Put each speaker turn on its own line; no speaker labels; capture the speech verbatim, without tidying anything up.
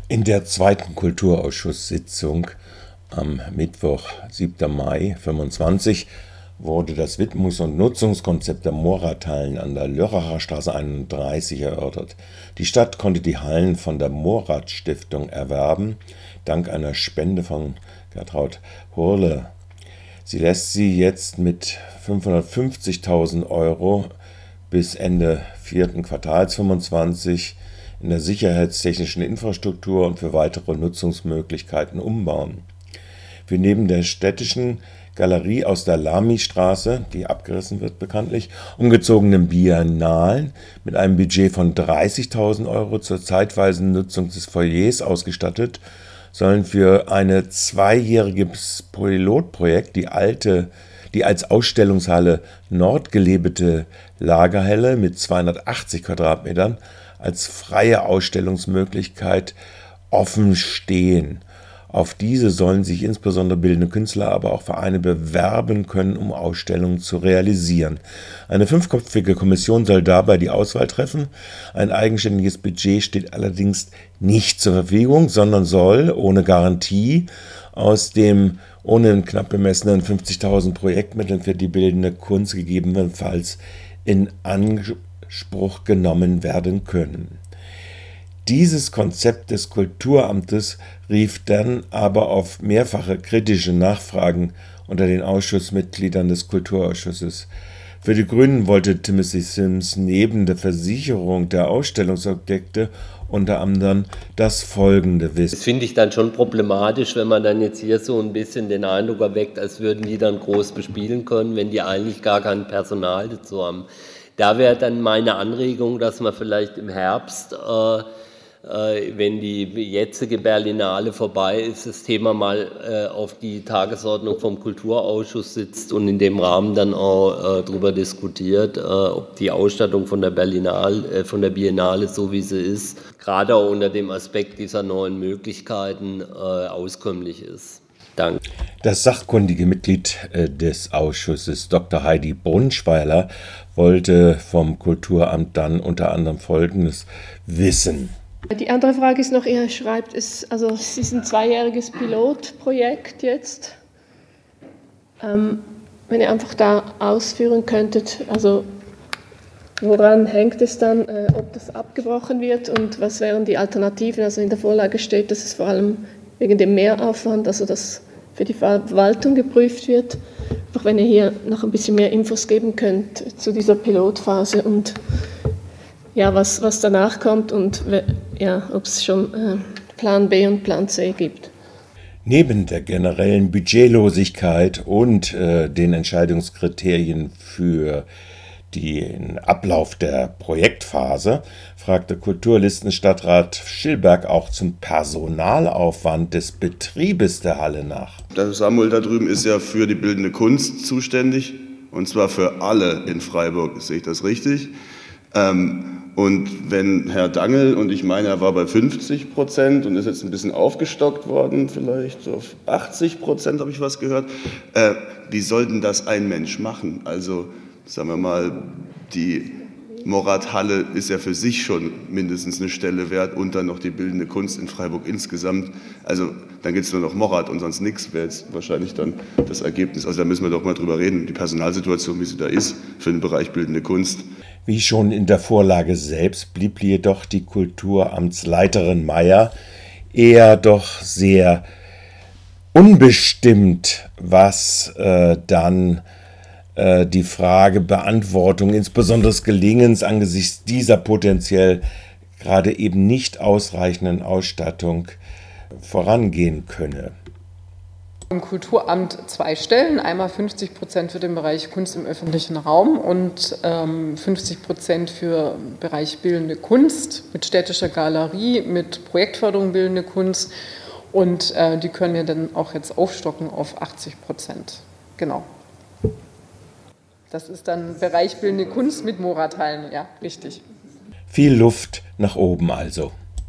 In der zweiten Kulturausschusssitzung am Mittwoch, siebten Mai fünfundzwanzig, wurde das Widmungs- und Nutzungskonzept der Morat-Hallen an der Lörracher Straße einunddreißig erörtert. Die Stadt konnte die Hallen von der Morat-Stiftung erwerben, dank einer Spende von Gertraud Hurle. Sie lässt sie jetzt mit fünfhundertfünfzigtausend Euro bis Ende vierten Quartals fünfundzwanzig in der sicherheitstechnischen Infrastruktur und für weitere Nutzungsmöglichkeiten umbauen. Für neben der städtischen Galerie aus der Lamy-Straße, die abgerissen wird bekanntlich, umgezogenen Biennalen mit einem Budget von dreißigtausend Euro zur zeitweisen Nutzung des Foyers ausgestattet, sollen für ein zweijähriges Pilotprojekt die alte, die als Ausstellungshalle Nord gelebte Lagerhalle mit zweihundertachtzig Quadratmetern als freie Ausstellungsmöglichkeit offen stehen. Auf diese sollen sich insbesondere bildende Künstler, aber auch Vereine bewerben können, um Ausstellungen zu realisieren. Eine fünfköpfige Kommission soll dabei die Auswahl treffen. Ein eigenständiges Budget steht allerdings nicht zur Verfügung, sondern soll ohne Garantie aus dem ohnehin knapp bemessenen fünfzigtausend Projektmitteln für die bildende Kunst gegebenenfalls in Anspruch genommen werden können. Dieses Konzept des Kulturamtes rief dann aber auf mehrfache kritische Nachfragen unter den Ausschussmitgliedern des Kulturausschusses. Für die Grünen wollte Timothy Sims neben der Versicherung der Ausstellungsobjekte unter anderem das Folgende wissen.
Das finde ich dann schon problematisch, wenn man dann jetzt hier so ein bisschen den Eindruck erweckt, als würden die dann groß bespielen können, wenn die eigentlich gar kein Personal dazu haben. Da wäre dann meine Anregung, dass man vielleicht im Herbst, äh, äh, wenn die jetzige Berlinale vorbei ist, das Thema mal äh, auf die Tagesordnung vom Kulturausschuss sitzt und in dem Rahmen dann auch äh, darüber diskutiert, äh, ob die Ausstattung von der Berlinale, äh, von der Biennale, so wie sie ist, gerade auch unter dem Aspekt dieser neuen Möglichkeiten äh, auskömmlich ist. Danke.
Das sachkundige Mitglied des Ausschusses, Doktor Heidi Brunschweiler, wollte vom Kulturamt dann unter anderem Folgendes wissen.
Die andere Frage ist noch, ihr schreibt, es, also es ist ein zweijähriges Pilotprojekt jetzt. Ähm, wenn ihr einfach da ausführen könntet, also woran hängt es dann, äh, ob das abgebrochen wird und was wären die Alternativen? Also in der Vorlage steht, dass es vor allem wegen dem Mehraufwand, also dass für die Verwaltung geprüft wird. Einfach wenn ihr hier noch ein bisschen mehr Infos geben könnt zu dieser Pilotphase und ja, was, was danach kommt und ja, ob es schon äh, Plan B und Plan C gibt.
Neben der generellen Budgetlosigkeit und äh, den Entscheidungskriterien für den Ablauf der Projektphase fragte Kulturlistenstadtrat Schillberg auch zum Personalaufwand des Betriebes der Halle nach.
Der Samuel da drüben ist ja für die bildende Kunst zuständig, und zwar für alle in Freiburg, sehe ich das richtig? Ähm, und wenn Herr Dangel, und ich meine, er war bei fünfzig Prozent und ist jetzt ein bisschen aufgestockt worden, vielleicht auf achtzig Prozent habe ich was gehört, äh, wie soll denn das ein Mensch machen? Also sagen wir mal, die Morat-Halle ist ja für sich schon mindestens eine Stelle wert und dann noch die bildende Kunst in Freiburg insgesamt. Also dann gibt es nur noch Morat und sonst nichts, wäre jetzt wahrscheinlich dann das Ergebnis. Also da müssen wir doch mal drüber reden, die Personalsituation, wie sie da ist für den Bereich bildende Kunst.
Wie schon in der Vorlage selbst blieb jedoch die Kulturamtsleiterin Meyer eher doch sehr unbestimmt, was äh, dann die Frage Beantwortung, insbesondere des Gelingens angesichts dieser potenziell gerade eben nicht ausreichenden Ausstattung vorangehen könne.
Im Kulturamt zwei Stellen, einmal fünfzig Prozent für den Bereich Kunst im öffentlichen Raum und ähm, fünfzig Prozent für den Bereich bildende Kunst mit städtischer Galerie, mit Projektförderung bildende Kunst und äh, die können wir dann auch jetzt aufstocken auf achtzig Prozent. Genau. Das ist dann Bereich bildende Kunst mit Morat-Hallen, ja, richtig.
Viel Luft nach oben also.